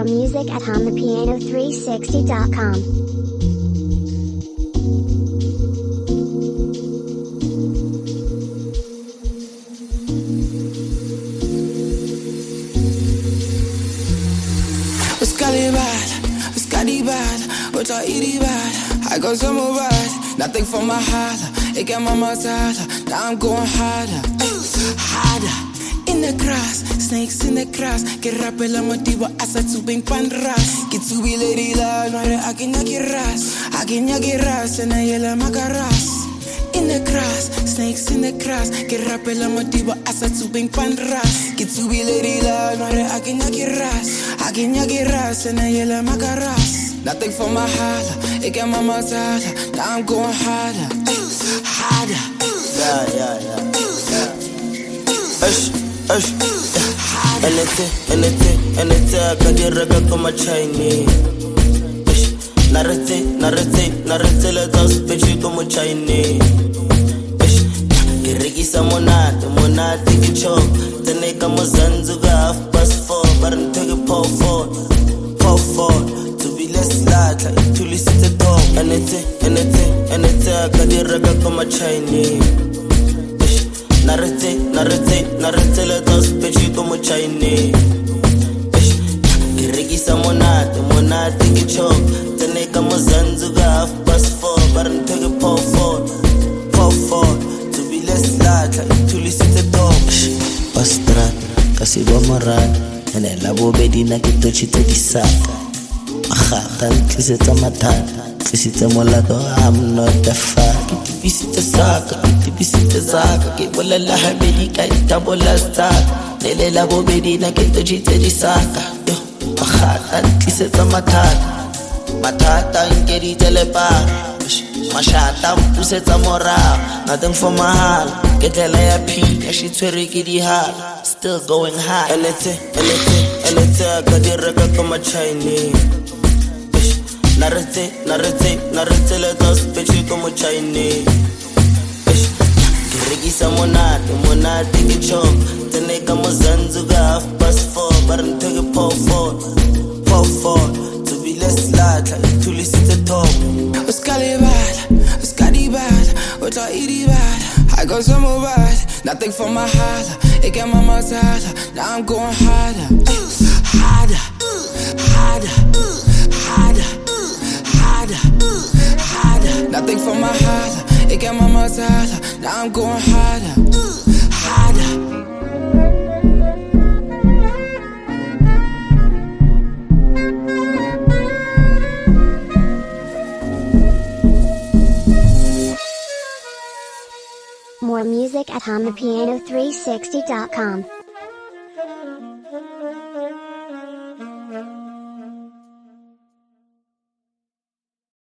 More music at HumThePiano360.com. I got some more ride, nothing for my holler. Ik heb mama zaden, now I'm going harder. Harder, in the grass, snakes in the grass. Get rappela motivo, asa tu ben pan ras. Get to be lady la, no I can yaki ras, and I yell makaras. In the grass, snakes in the grass. Get rappela motivo, asa tu ben pan ras. Get to be lady la, no I can yaki ras, and I yell makaras. Nothing for my holler, ik heb mama zaden, now I'm going harder, harder. Yeah. Anything, I got the record for my Chinese. Narrate, let us bitch you come Chinese. Kirigisa monate, kichok. Teneka mozanzuga half past 4, but I'm taking power forward. To be less light, like to listen to talk. Anything, I got the record for my Chinese. Narrate, let us bitch you come Chinese. Kirigisa monate, kichok. Teneka mozanzuga half past 4, but I'm taking power forward. To be less light, like to listen to talk. Pastrat, kasi bomaran. Ene labo bedi na kitochite disaka. Mahatan kisita matan. Kisita molado, I'm not the fuck. Kisita zaka. Kibola laha bedi kaita bola staka. Nele labo bedi na kitochite disaka. Yo, mahatan kisita matan. Matata ngeri telepa. Mashata mpuseta moral. Nothing for my heart. Get a layer P, and she twerk the hard. Still going high. Anything, I got the record for my Chinese. Narrate, let us bitch you come Chinese. Kirigisa monate, kichok. Teneka mozanzuga half past 4, but I'm taking power forward. To be less light, like to listen to talk. Uskali bad, what I eat bad. I got some more ride, nothing for my holler. Ik heb mama zaden, now I'm going harder, harder. Nothing for my holler. Ik heb mama zaden, now I'm going harder, harder. More music at HumThePiano360.com.